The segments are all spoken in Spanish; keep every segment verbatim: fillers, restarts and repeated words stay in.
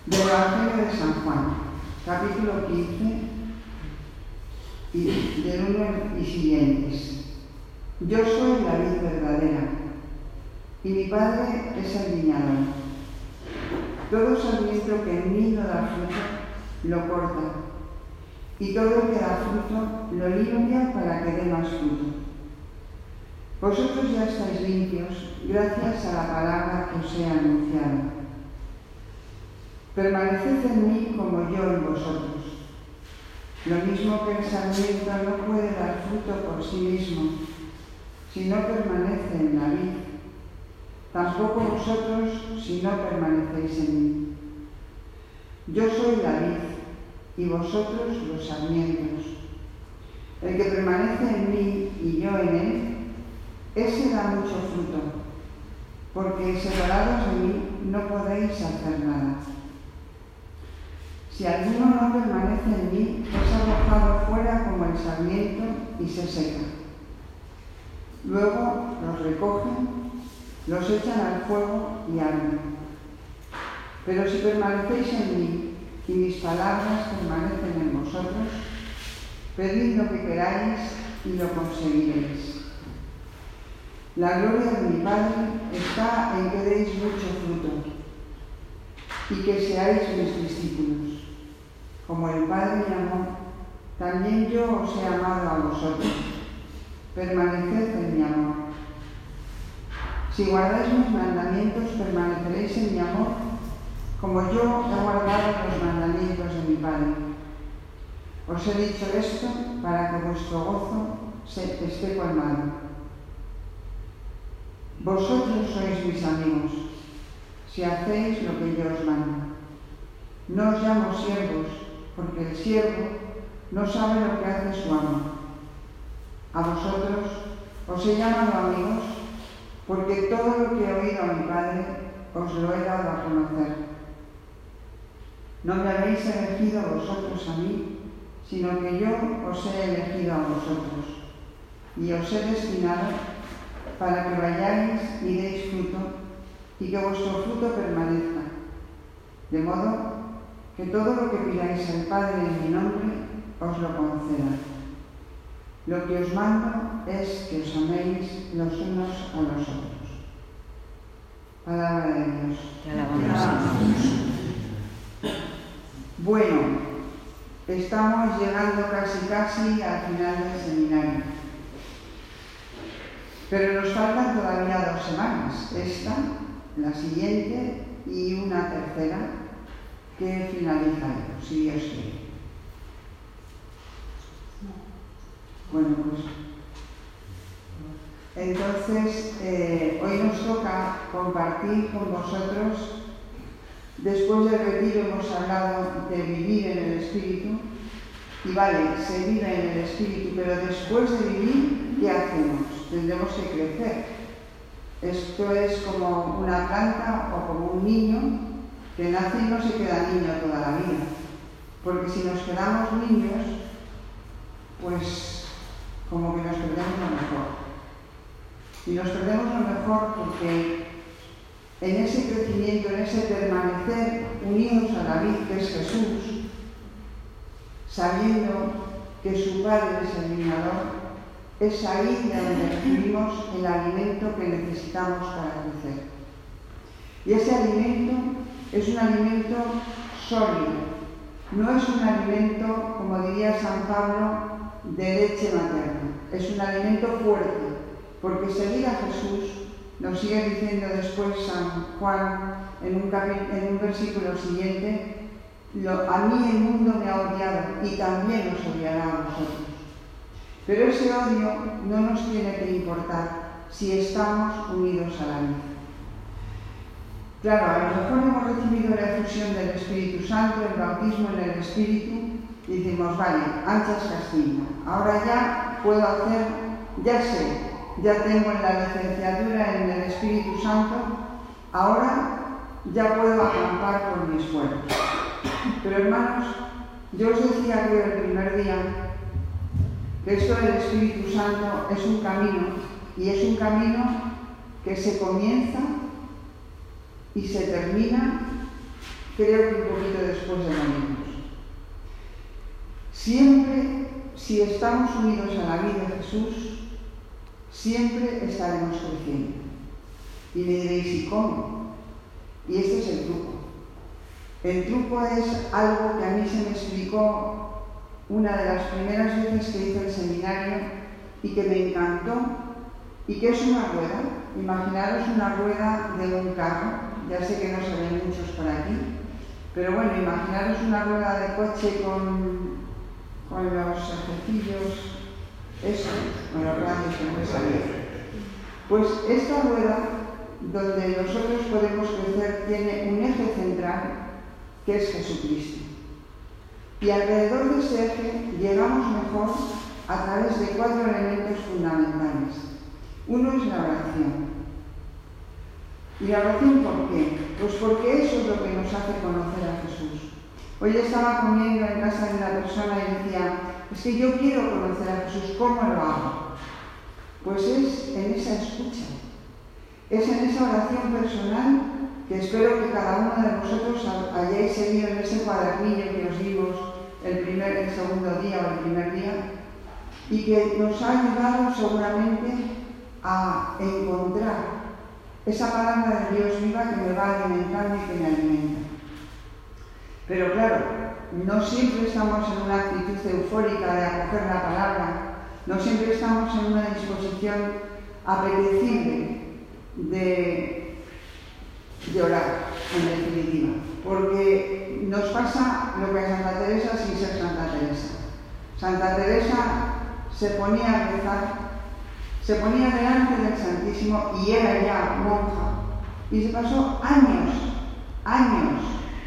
Del Evangelio de San Juan, capítulo quince, y del uno y siguientes. Yo soy la vid verdadera, y mi Padre es el viñador. Todo sarmiento que en mí no da fruto, lo corta, y todo el que da fruto, lo limpia para que dé más fruto. Vosotros ya estáis limpios, gracias a la palabra que os he anunciado. Permaneced en mí como yo en vosotros. Lo mismo que el sarmiento no puede dar fruto por sí mismo, si no permanece en la vid, tampoco vosotros si no permanecéis en mí. Yo soy la vid, y vosotros los sarmientos. El que permanece en mí y yo en él, ese da mucho fruto, porque separados de mí no podéis hacer nada. Si alguno no permanece en mí, es arrojado fuera como el sarmiento y se seca. Luego los recogen, los echan al fuego y arden. Pero si permanecéis en mí y mis palabras permanecen en vosotros, pedid lo que queráis y lo conseguiréis. La gloria de mi Padre está en que deis mucho fruto y que seáis mis discípulos. Como el Padre me amó, también yo os he amado a vosotros. Permaneced en mi amor. Si guardáis mis mandamientos, permaneceréis en mi amor, como yo he guardado los mandamientos de mi Padre. Os he dicho esto para que vuestro gozo se esté colmado. Vosotros sois mis amigos, si hacéis lo que yo os mando. No os llamo siervos, porque el siervo no sabe lo que hace su amo. A vosotros os he llamado amigos, porque todo lo que he oído a mi Padre os lo he dado a conocer. No me habéis elegido vosotros a mí, sino que yo os he elegido a vosotros, y os he destinado para que vayáis y deis fruto, y que vuestro fruto permanezca, de modo que todo lo que pidáis al Padre en mi nombre os lo conceda. Lo que os mando es que os améis los unos a los otros. Palabra de Dios. Te alabamos, Señor. Bueno, estamos llegando casi casi al final del seminario. Pero nos faltan todavía dos semanas, esta, la siguiente y una tercera que finalizaremos, si Dios quiere. Bueno, pues entonces eh, hoy nos toca compartir con vosotros. Después del retiro hemos hablado de vivir en el Espíritu, y vale, se vive en el Espíritu, pero después de vivir, ¿qué hacemos? Tendremos que crecer. Esto es como una planta o como un niño que nace y no se queda niño toda la vida. Porque si nos quedamos niños, pues como que nos perdemos lo mejor. Y nos perdemos lo mejor porque en ese crecimiento, en ese permanecer unidos a la vid que es Jesús, sabiendo que su Padre es el viñador, es ahí de donde recibimos el alimento que necesitamos para crecer. Y ese alimento es un alimento sólido, no es un alimento, como diría San Pablo, de leche materna, es un alimento fuerte, porque seguir a Jesús, nos sigue diciendo después San Juan en un, en un versículo siguiente, lo, a mí el mundo me ha odiado y también os odiará a vosotros. Pero ese odio no nos tiene que importar si estamos unidos a la vida. Claro, a lo mejor hemos recibido la efusión del Espíritu Santo, el bautismo en el Espíritu, y decimos, vale, anchas Castilla, ahora ya puedo hacer, ya sé, ya tengo la licenciatura en el Espíritu Santo, ahora ya puedo acampar por mi esfuerzo. Pero hermanos, yo os decía que el primer día que esto del Espíritu Santo es un camino, y es un camino que se comienza y se termina creo que un poquito después de morirnos. Siempre, si estamos unidos a la vida de Jesús, siempre estaremos creciendo. Y me diréis, ¿y cómo? Y este es el truco. El truco es algo que a mí se me explicó una de las primeras veces que hice el seminario y que me encantó, y que es una rueda. Imaginaros una rueda de un carro, ya sé que no se ven muchos por aquí, pero bueno, imaginaros una rueda de coche con, con los ejercicios, eso, con los radios que no me salían. Pues esta rueda, donde nosotros podemos crecer, tiene un eje central, que es Jesucristo. Y alrededor de ese eje llegamos mejor a través de cuatro elementos fundamentales. Uno es la oración. ¿Y la oración por qué? Pues porque eso es lo que nos hace conocer a Jesús. Hoy estaba comiendo en casa de una persona y decía, es que yo quiero conocer a Jesús, ¿cómo lo hago? Pues es en esa escucha, es en esa oración personal que espero que cada uno de vosotros hayáis seguido en ese cuadernillo que os dimos el, primer, el segundo día o el primer día, y que nos ha ayudado seguramente a encontrar esa palabra de Dios viva que me va alimentando y que me alimenta. Pero claro, no siempre estamos en una actitud eufórica de acoger la palabra, no siempre estamos en una disposición apetecible de, de orar, en definitiva, porque nos pasa lo que a Santa Teresa sin ser Santa Teresa. Santa Teresa se ponía a rezar, se ponía delante del Santísimo y era ya monja, y se pasó años, años,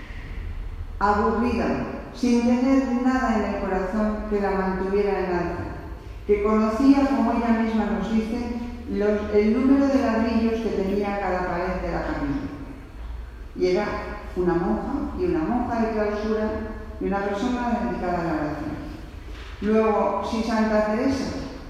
aburrida, sin tener nada en el corazón que la mantuviera en alta, que conocía, como ella misma nos dice, los, el número de ladrillos que tenía cada pared de la capilla. Y era una monja, y una monja de clausura, y una persona dedicada a la oración. Luego, si Santa Teresa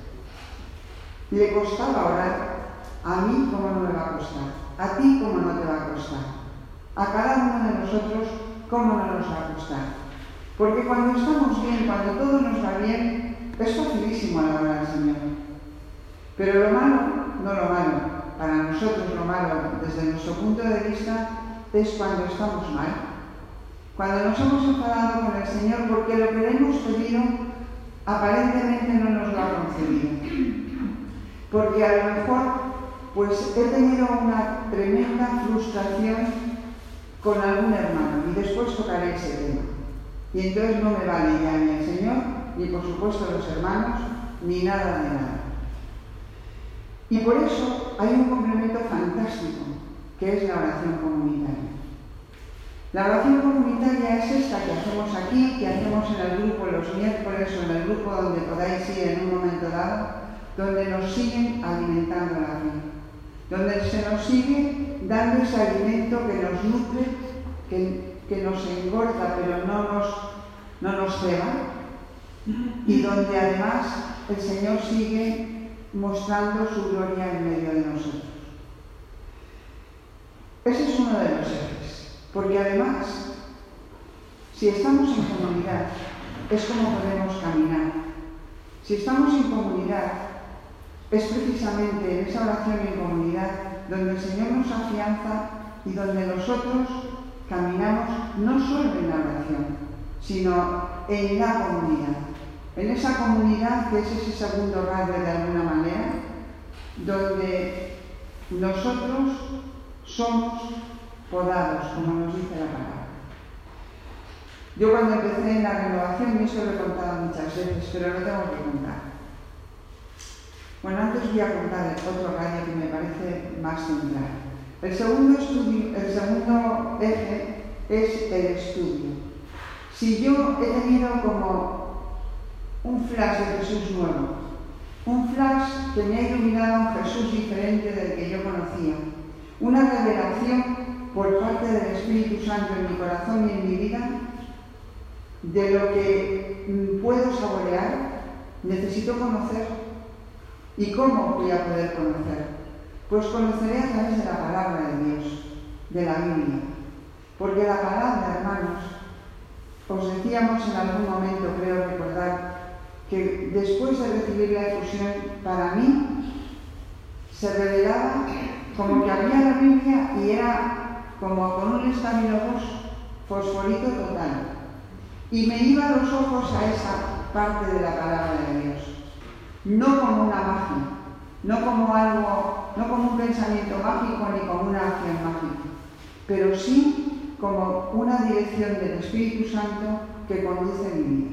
le costaba orar, a mí cómo no me va a costar, a ti cómo no te va a costar, a cada uno de nosotros cómo no nos va a costar. Porque cuando estamos bien, cuando todo nos va bien, es facilísimo alabar al Señor. Pero lo malo, no lo malo, para nosotros lo malo, desde nuestro punto de vista, es cuando estamos mal. Cuando nos hemos enfadado con el Señor porque lo que le hemos pedido aparentemente no nos lo ha concedido. Porque a lo mejor pues he tenido una tremenda frustración con algún hermano y después tocaré ese tema. Y entonces no me vale ya ni el Señor, ni por supuesto los hermanos, ni nada de nada. Y por eso hay un complemento fantástico, que es la oración comunitaria. La oración comunitaria es esta que hacemos aquí, que hacemos en el grupo los miércoles o en el grupo donde podáis ir en un momento dado, donde nos siguen alimentando la fe, donde se nos sigue dando ese alimento que nos nutre, que, que nos engorda pero no nos, no nos ceba, y donde además el Señor sigue mostrando su gloria en medio de nosotros. Ese es uno de los ejes, porque además, si estamos en comunidad, es como podemos caminar. Si estamos en comunidad, es precisamente en esa oración en comunidad donde el Señor nos afianza y donde nosotros caminamos no solo en la oración, sino en la comunidad. En esa comunidad que es ese segundo radio de alguna manera, donde nosotros somos podados, como nos dice la palabra. Yo cuando empecé en la renovación, y eso lo he contado muchas veces, pero lo tengo que contar. Bueno, antes voy a contar otro radio que me parece más central. El segundo, estudio, el segundo eje es el estudio. Si yo he tenido como un flash de Jesús nuevo, un flash que me ha iluminado un Jesús diferente del que yo conocía, una revelación por parte del Espíritu Santo en mi corazón y en mi vida de lo que puedo saborear, necesito conocer. ¿Y cómo voy a poder conocer? Pues conoceré a través de la palabra de Dios, de la Biblia. Porque la palabra hermanos, os decíamos en algún momento, creo recordar, que después de recibir la efusión, para mí se revelaba como que había la Biblia y era como con un estabilobos fosforito total. Y me iba a los ojos a esa parte de la palabra de Dios. No como una magia, no como algo, no como un pensamiento mágico ni como una acción mágica, pero sí como una dirección del Espíritu Santo que conduce mi vida.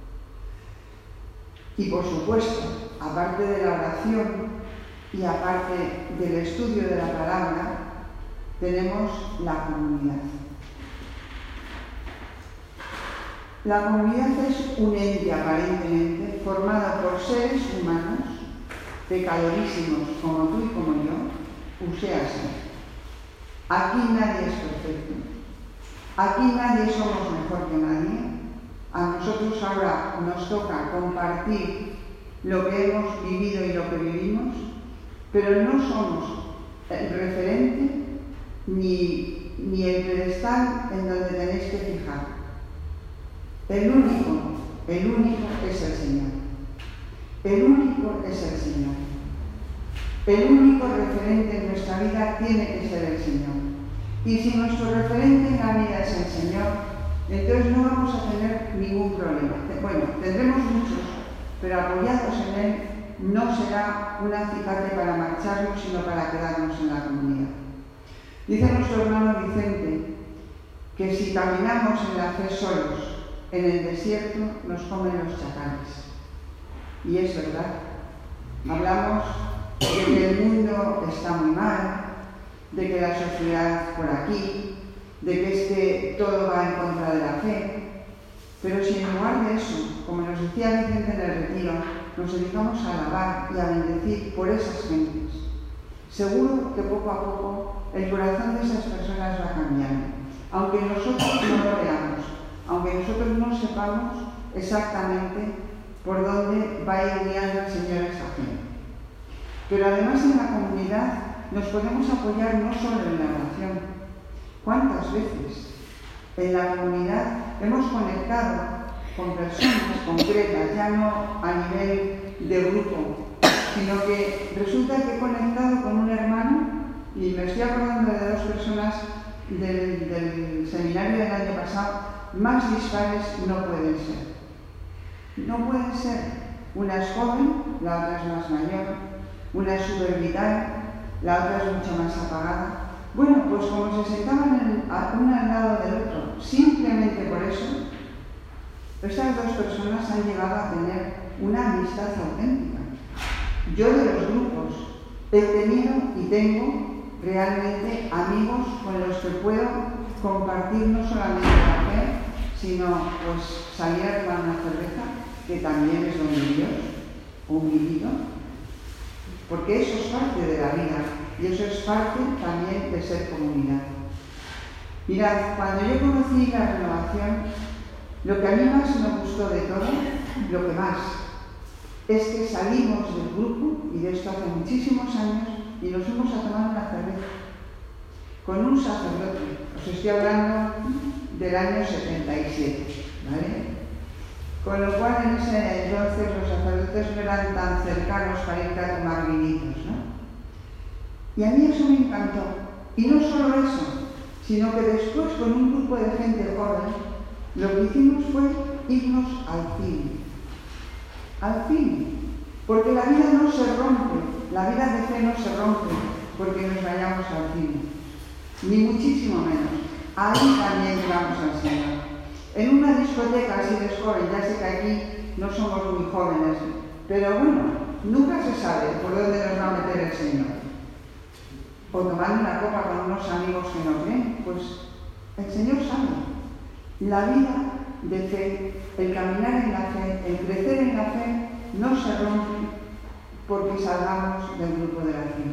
Y por supuesto, aparte de la oración y aparte del estudio de la palabra, tenemos la comunidad. La comunidad es un ente aparentemente formado por seres humanos, pecadorísimos como tú y como yo, uséase. Aquí nadie es perfecto. Aquí nadie somos mejor que nadie. A nosotros ahora nos toca compartir lo que hemos vivido y lo que vivimos, pero no somos el referente ni, ni el pedestal en donde tenéis que fijar. El único, el único es el Señor. El único es el Señor. El único referente en nuestra vida tiene que ser el Señor. Y si nuestro referente en la vida es el Señor, entonces no vamos a tener ningún problema. Bueno, tendremos muchos, pero apoyados en Él no será un acicate para marcharnos, sino para quedarnos en la comunidad. Dice nuestro hermano Vicente que si caminamos en la fe solos, en el desierto nos comen los chacales. Y es verdad. Hablamos de que el mundo está muy mal, de que la sociedad por aquí, de que es que todo va en contra de la fe. Pero si en lugar de eso, como nos decía Vicente en el retiro, nos dedicamos a alabar y a bendecir por esas gentes, seguro que poco a poco el corazón de esas personas va cambiando, aunque nosotros no lo veamos, aunque nosotros no sepamos exactamente por dónde va a ir guiando el Señor a esa gente. Pero además en la comunidad nos podemos apoyar no solo en la oración. ¿Cuántas veces en la comunidad hemos conectado con personas concretas, ya no a nivel de grupo, sino que resulta que he conectado con un hermano, y me estoy acordando de dos personas del, del seminario del año pasado, más dispares no pueden ser. No pueden ser. Una es joven, la otra es más mayor, una es súper vital, la otra es mucho más apagada. Bueno, pues como se sentaban en, una al lado del otro, simplemente por eso, estas dos personas han llegado a tener una amistad auténtica. Yo de los grupos he tenido y tengo realmente amigos con los que puedo compartir no solamente la fe, sino pues salir a tomar una cerveza, que también es don de Dios, un vinito, porque eso es parte de la vida y eso es parte también de ser comunidad. Mirad, cuando yo conocí la renovación, lo que a mí más me gustó de todo, lo que más, es que salimos del grupo, y de esto hace muchísimos años, y nos fuimos a tomar una cerveza con un sacerdote. Os estoy hablando del año setenta y siete, ¿vale? Con lo cual en ese entonces los sacerdotes no eran tan cercanos para ir a tomar vinitos, ¿no? Y a mí eso me encantó. Y no solo eso, sino que después con un grupo de gente joven, lo que hicimos fue irnos al cine. Al cine. Porque la vida no se rompe, la vida de fe no se rompe porque nos vayamos al cine. Ni muchísimo menos. Ahí también vamos al Señor. En una discoteca, si eres joven, ya sé que aquí no somos muy jóvenes, pero bueno, nunca se sabe por dónde nos va a meter el Señor. O tomando una copa con unos amigos que no creen, pues el Señor sabe. La vida de fe, el caminar en la fe, el crecer en la fe, no se rompe porque salgamos del grupo de la fe.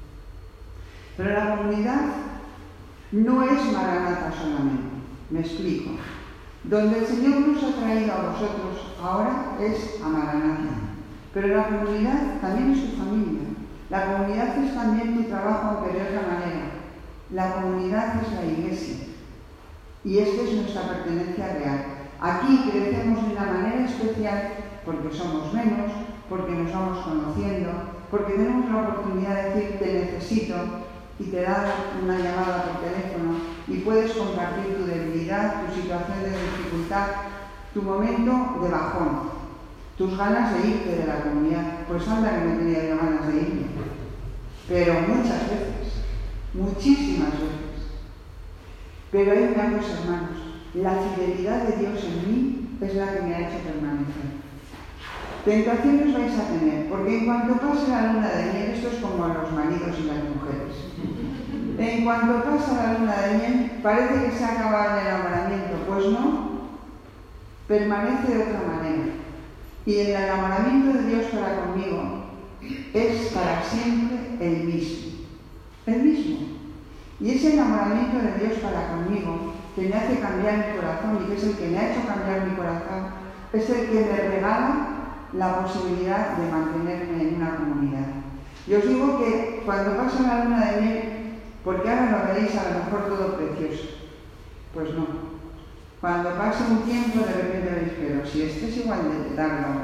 Pero la comunidad no es Maranata solamente, me explico. Donde el Señor nos ha traído a vosotros ahora es a Maranata. Pero la comunidad también es tu familia. La comunidad es también tu trabajo, aunque de otra manera. La comunidad es la iglesia. Y esta es nuestra pertenencia real. Aquí crecemos de una manera especial porque somos menos, porque nos vamos conociendo, porque tenemos la oportunidad de decir te necesito y te da una llamada por teléfono y puedes compartir tu debilidad, tu situación de dificultad, tu momento de bajón, tus ganas de irte de la comunidad. Pues anda que no tenía yo ganas de irme, pero muchas veces, muchísimas veces. Pero hay una cosa, hermanos, la fidelidad de Dios en mí es la que me ha hecho permanecer. Tentaciones vais a tener, porque en cuanto pase la luna de miel, esto es como los maridos y las mujeres. En cuanto pasa la luna de miel, parece que se ha acabado el enamoramiento. Pues no, permanece de otra manera. Y el enamoramiento de Dios para conmigo es para siempre el mismo. El mismo. Y ese enamoramiento de Dios para conmigo, que me hace cambiar mi corazón y que es el que me ha hecho cambiar mi corazón, es el que me regala la posibilidad de mantenerme en una comunidad. Y os digo que cuando pasa la luna de miel, porque ahora lo veréis a lo mejor todo precioso, pues no. Cuando pase un tiempo de repente veréis, pero si este es igual de largo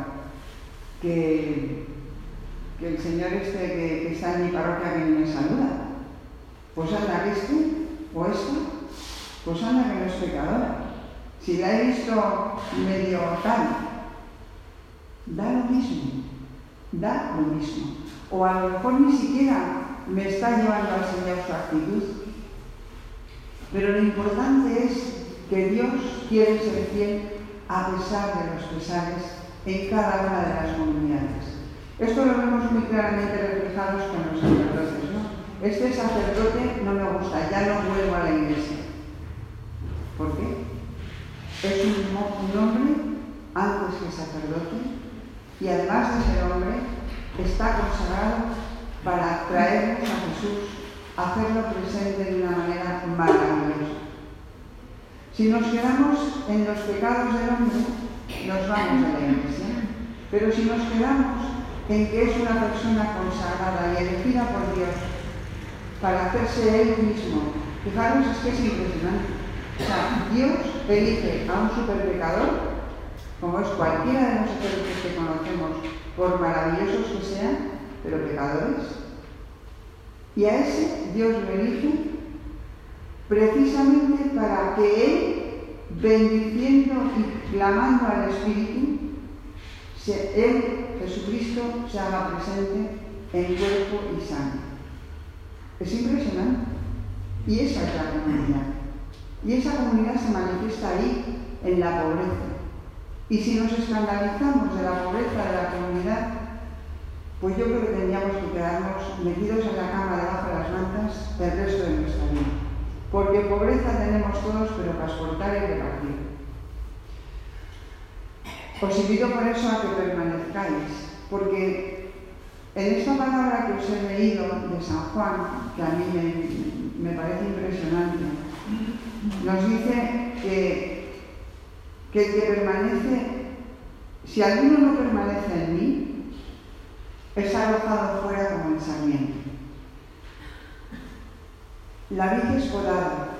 que, que el señor este que, que está en mi parroquia que ni me saluda, pues anda que este o esta, pues anda que no es pecadora. Si la he visto medio tal, da lo mismo, da lo mismo. O a lo mejor ni siquiera me está llevando al Señor su actitud. Pero lo importante es que Dios quiere ser fiel a pesar de los pesares en cada una de las comunidades. Esto lo vemos muy claramente reflejados con los sacerdotes, ¿no? Este sacerdote no me gusta, ya no vuelvo a la iglesia. ¿Por qué? Es un, un hombre antes que sacerdote y además de ser hombre está consagrado para traernos a Jesús, hacerlo presente de una manera maravillosa. Si nos quedamos en los pecados del hombre, nos vamos de la iglesia. Pero si nos quedamos en que es una persona consagrada y elegida por Dios para hacerse él mismo, fijaros, es que es impresionante. O sea, Dios elige a un superpecador, como es cualquiera de nosotros que conocemos, por maravillosos que sean, pero pecadores. Y a ese Dios lo elige precisamente para que Él, bendiciendo y clamando al Espíritu, se, Él, Jesucristo, se haga presente en cuerpo y sangre. Es impresionante. Y esa es la comunidad. Y esa comunidad se manifiesta ahí, en la pobreza. Y si nos escandalizamos de la pobreza de la comunidad, pues yo creo que tendríamos que quedarnos metidos en la cama debajo de las mantas el resto de nuestra vida. Porque pobreza tenemos todos, pero para exportar y repartir. Os invito por eso a que permanezcáis, porque en esta palabra que os he leído de San Juan, que a mí me, me parece impresionante, nos dice que, que el que permanece, si alguno no permanece en mí, es arrojado fuera como el sarmiento. La vid es podada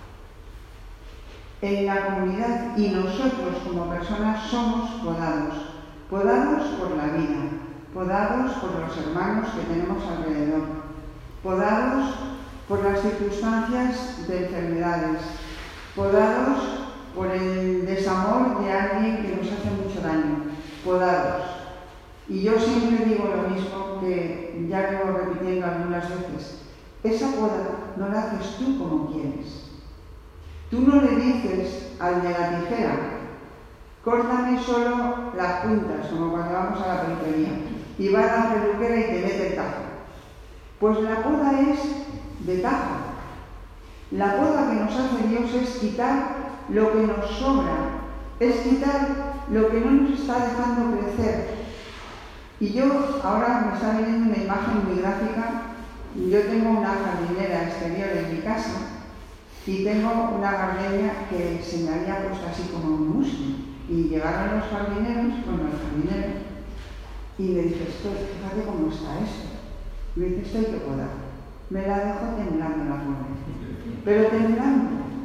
en la comunidad y nosotros como personas somos podados, podados por la vida, podados por los hermanos que tenemos alrededor, podados por las circunstancias de enfermedades, podados por el desamor de alguien que nos hace mucho daño, podados. Y yo siempre digo lo mismo que ya vengo repitiendo algunas veces. Esa poda no la haces tú como quieres. Tú no le dices al de la tijera, córtame solo las puntas, como cuando vamos a la peluquería, y va a la peluquera y te mete el tajo. Pues la poda es de tajo. La poda que nos hace Dios es quitar lo que nos sobra, es quitar lo que no nos está dejando crecer. Y yo, ahora me está viniendo una imagen muy gráfica. Yo tengo una jardinera exterior en mi casa y tengo una gardenia que se me había puesto así como un muslo. Y llegaron los jardineros, bueno, el jardinero, y me dice, esto, fíjate cómo está esto. Me dice, esto hay que podar. Me la dejo temblando la pobre. Pero temblando.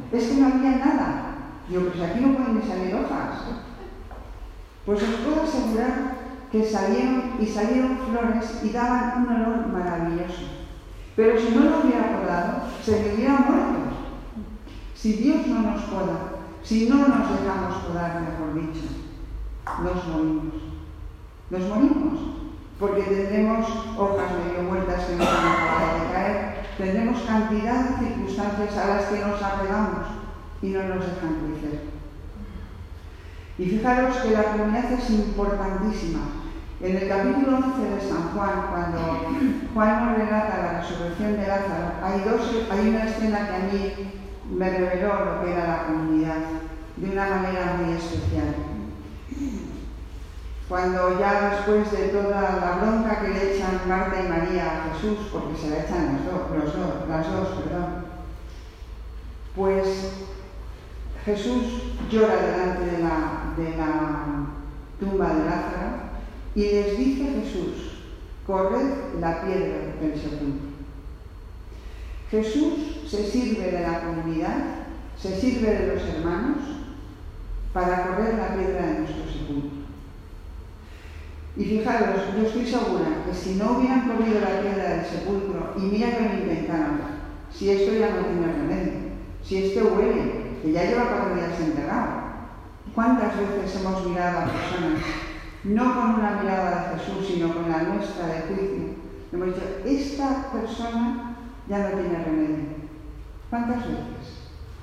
es que no había nada. Digo, pues aquí no pueden ni salir hojas. Pues os puedo asegurar que salieron y salieron flores y daban un olor maravilloso. Pero si no lo hubiera podado, se me hubiera muerto. Si Dios no nos poda, si no nos dejamos podar, mejor dicho, nos morimos. Nos morimos, porque tendremos hojas medio muertas que nos han acabado de caer, tendremos cantidad de circunstancias a las que nos apegamos y no nos dejan crecer. Y fijaros que la comunidad es importantísima. En el capítulo once de San Juan, cuando Juan nos relata la resurrección de Lázaro, hay, dos, hay una escena que a mí me reveló lo que era la comunidad de una manera muy especial. Cuando ya después de toda la bronca que le echan Marta y María a Jesús, porque se la echan los dos, los dos, las dos, perdón, pues Jesús llora delante de la, de la tumba de Lázaro y les dice Jesús, corred la piedra del sepulcro. Jesús se sirve de la comunidad, se sirve de los hermanos para correr la piedra de nuestro sepulcro. Y fijaros, yo estoy segura que si no hubieran corrido la piedra del sepulcro, y mira que lo intentaron, si esto ya no tiene remedio, si esto huele, que ya lleva cuatro días enterrado. ¿Cuántas veces hemos mirado a personas, no con una mirada de Jesús, sino con la nuestra de juicio? Hemos dicho, esta persona ya no tiene remedio. ¿Cuántas veces?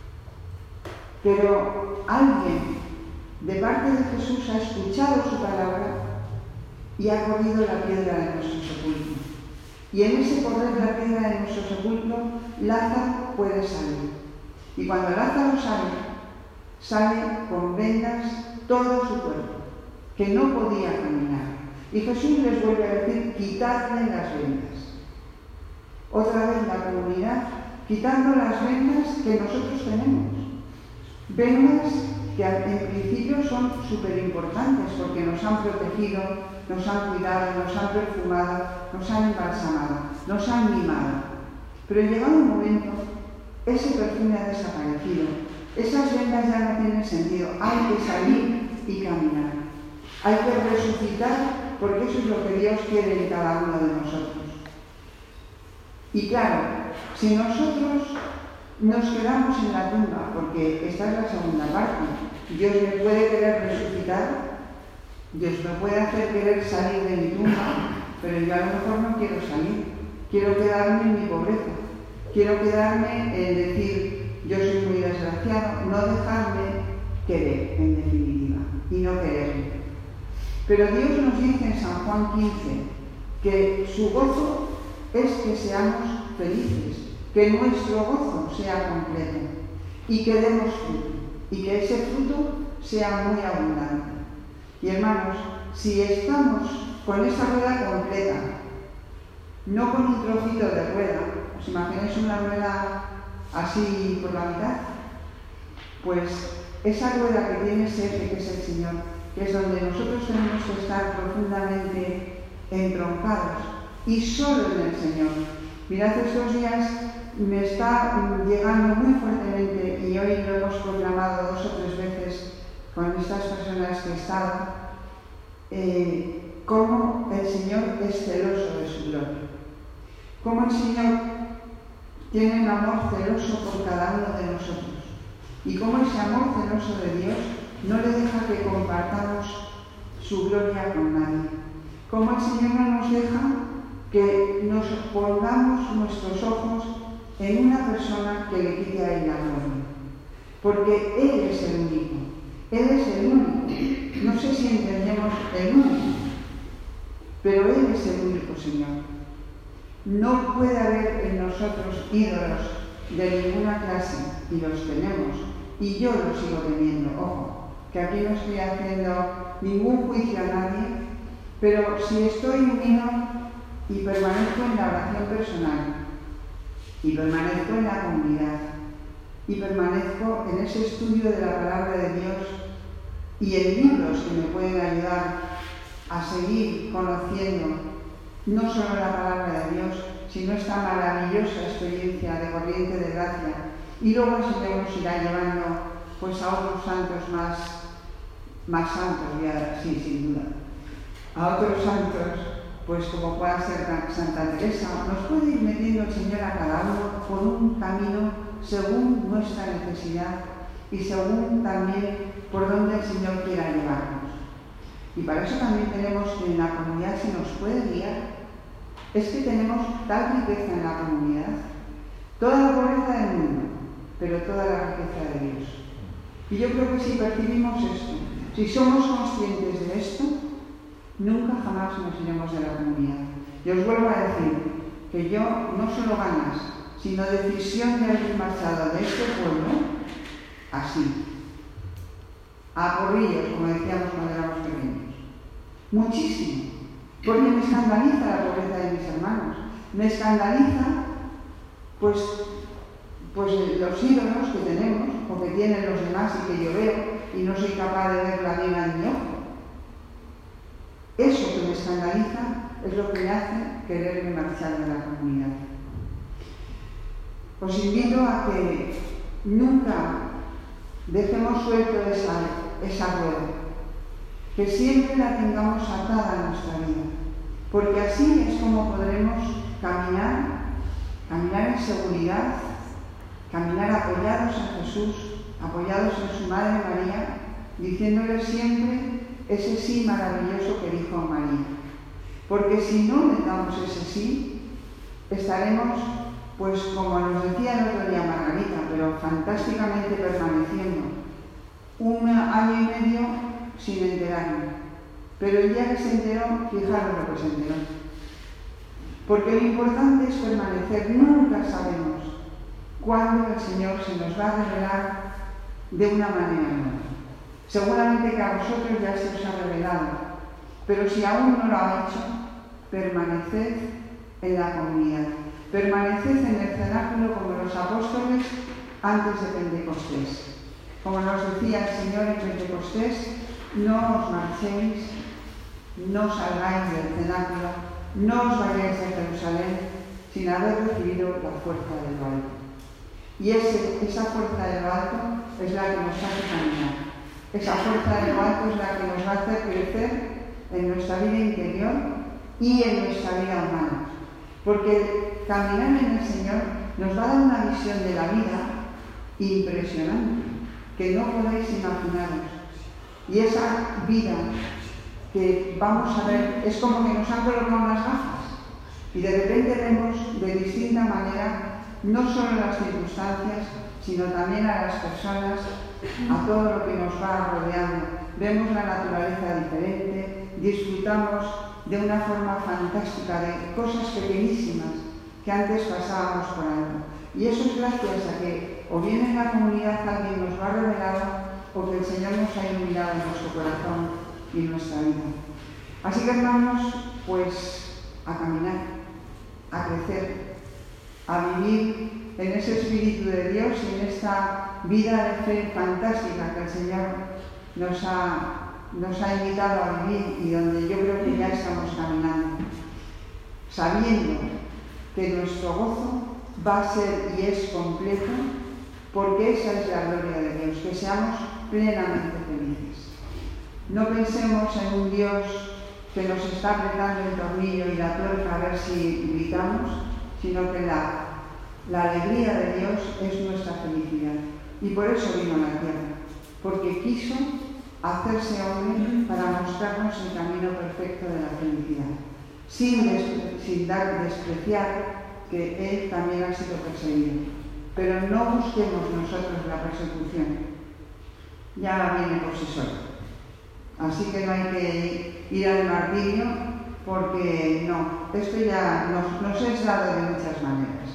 Pero alguien de parte de Jesús ha escuchado su palabra y ha corrido la piedra de nuestro sepulcro. Y en ese correr la piedra de nuestro sepulcro, Lázaro puede salir. Y cuando Lázaro sale, sale con vendas todo su cuerpo, que no podía caminar. Y Jesús les vuelve a decir, quitadle las vendas. Otra vez la comunidad, quitando las vendas que nosotros tenemos. Vendas que en principio son súper importantes porque nos han protegido, nos han cuidado, nos han perfumado, nos han embalsamado, nos han mimado. Pero llegado un momento, ese perfume ha desaparecido, esas vendas ya no tienen sentido, hay que salir y caminar. Hay que resucitar porque eso es lo que Dios quiere en cada uno de nosotros. Y claro, si nosotros nos quedamos en la tumba, porque esta es la segunda parte, Dios me puede querer resucitar, Dios me puede hacer querer salir de mi tumba, pero yo a lo mejor no quiero salir, quiero quedarme en mi pobreza, quiero quedarme en decir, yo soy muy desgraciado, no dejarme querer, en definitiva, y no quererme. Pero Dios nos dice en San Juan quince que su gozo es que seamos felices, que nuestro gozo sea completo y que demos fruto, y que ese fruto sea muy abundante. Y hermanos, si estamos con esa rueda completa, no con un trocito de rueda, ¿os imagináis una rueda así por la mitad? Pues esa rueda que tiene ese eje que es el Señor, que es donde nosotros tenemos que estar profundamente entroncados y solo en el Señor. Mirad, estos días me está llegando muy fuertemente, y hoy lo hemos proclamado dos o tres veces con estas personas que he estado, eh, cómo el Señor es celoso de su gloria. Cómo el Señor tiene un amor celoso por cada uno de nosotros. Y cómo ese amor celoso de Dios no le deja que compartamos su gloria con nadie. Cómo el Señor no nos deja que nos pongamos nuestros ojos en una persona que le quite a él la gloria. Porque Él es el único. Él es el único. No sé si entendemos el único, pero Él es el único Señor. No puede haber en nosotros ídolos de ninguna clase, y los tenemos, y yo los sigo teniendo. Ojo, que aquí no estoy haciendo ningún juicio a nadie, pero si estoy unido y permanezco en la oración personal, y permanezco en la comunidad, y permanezco en ese estudio de la palabra de Dios y en libros que me pueden ayudar a seguir conociendo no solo la palabra de Dios, sino esta maravillosa experiencia de corriente de gracia Y luego el Señor nos irá llevando pues, a otros santos más, más santos, ya, sí, sin duda. A otros santos, pues como pueda ser Santa Teresa, nos puede ir metiendo el Señor a cada uno por un camino según nuestra necesidad y según también por donde el Señor quiera llevarnos. Y para eso también tenemos que en la comunidad, si nos puede guiar, es que tenemos tal riqueza en la comunidad, toda la pobreza del mundo, pero toda la riqueza de Dios. Y yo creo que si percibimos esto, si somos conscientes de esto, nunca jamás nos iremos de la comunidad. Y os vuelvo a decir que yo no solo ganas, sino decisión de haber marchado de este pueblo así, a porrillos, como decíamos cuando éramos pequeños. Muchísimo, porque me escandaliza la pobreza de mis hermanos, me escandaliza pues, pues los ídolos que tenemos, o que tienen los demás y que yo veo, y no soy capaz de ver la viga en mi ojo. Eso que me escandaliza es lo que me hace quererme marchar de la comunidad. Os invito a que nunca dejemos suelto esa, esa rueda, que siempre la tengamos atada a nuestra vida, porque así es como podremos caminar, caminar en seguridad, caminar apoyados en Jesús, apoyados en su Madre María, diciéndole siempre ese sí maravilloso que dijo María. Porque si no le damos ese sí, estaremos, pues como nos decía el otro día Margarita, pero fantásticamente permaneciendo, un año y medio sin enterarme. Pero el día que se enteró, fijaros lo que se enteró. Porque lo importante es permanecer, nunca sabemos cuándo el Señor se nos va a revelar de una manera nueva. Seguramente que a vosotros ya se os ha revelado, pero si aún no lo ha hecho, permaneced en la comunidad, permaneced en el cenáculo como los apóstoles antes de Pentecostés. Como nos decía el Señor en Pentecostés, no os marchéis, no salgáis del cenáculo, no os vayáis a Jerusalén sin haber recibido la fuerza de lo alto. Y ese, esa fuerza de lo alto es la que nos hace caminar. Esa fuerza de lo alto es la que nos va a hacer crecer en nuestra vida interior y en nuestra vida humana. Porque caminar en el Señor nos va a dar una visión de la vida impresionante, que no podéis imaginaros. Y esa vida que vamos a ver es como que nos han colocado unas gafas y de repente vemos de distinta manera no solo las circunstancias, sino también a las personas, a todo lo que nos va rodeando. Vemos la naturaleza diferente, disfrutamos de una forma fantástica de cosas pequeñísimas que antes pasábamos por alto. Y eso es gracias a que o bien en la comunidad alguien nos lo ha revelado o que el Señor nos ha iluminado en nuestro corazón y en nuestra vida. Así que hermanos, pues a caminar, a crecer, a vivir en ese Espíritu de Dios y en esta vida de fe fantástica que el Señor nos ha, nos ha invitado a vivir y donde yo creo que ya estamos caminando, sabiendo que nuestro gozo va a ser y es completo, porque esa es la gloria de Dios, que seamos plenamente felices. No pensemos en un Dios que nos está apretando el tornillo y la tuerca a ver si gritamos, sino que la La alegría de Dios es nuestra felicidad. Y por eso vino a la tierra, porque quiso hacerse hombre para mostrarnos el camino perfecto de la felicidad, sin, des- sin dar despreciar que Él también ha sido perseguido. Pero no busquemos nosotros la persecución, ya viene por sí sola. Así que no hay que ir al martirio, porque no, esto ya nos, nos es dado de muchas maneras.